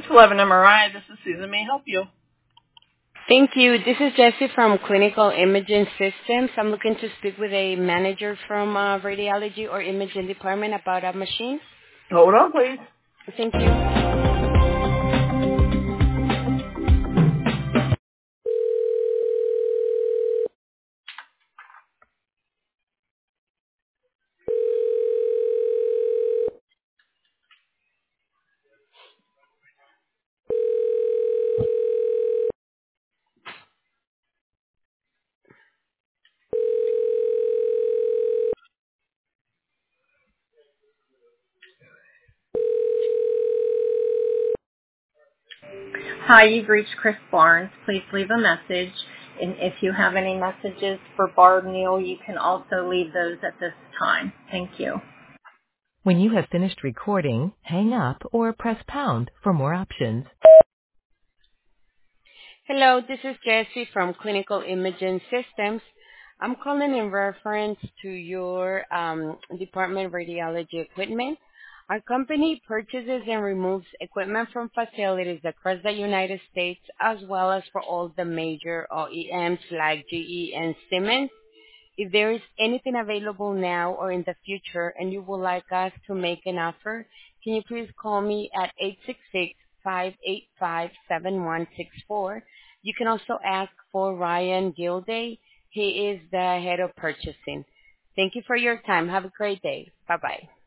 It's 11 MRI. This is Susan. May I help you? Thank you. This is Jessie from Clinical Imaging Systems. I'm looking to speak with a manager from radiology or imaging department about a machine. Hold on, please. Thank you. Hi, you've reached Chris Barnes. Please leave a message. And if you have any messages for Barb Neal, you can also leave those at this time. Thank you. When you have finished recording, hang up or press pound for more options. Hello, this is Jessie from Clinical Imaging Systems. I'm calling in reference to your department radiology equipment. Our company purchases and removes equipment from facilities across the United States as well as for all the major OEMs like GE and Siemens. If there is anything available now or in the future and you would like us to make an offer, can you please call me at 866-585-7164. You can also ask for Ryan Gilday. He is the head of purchasing. Thank you for your time. Have a great day. Bye-bye.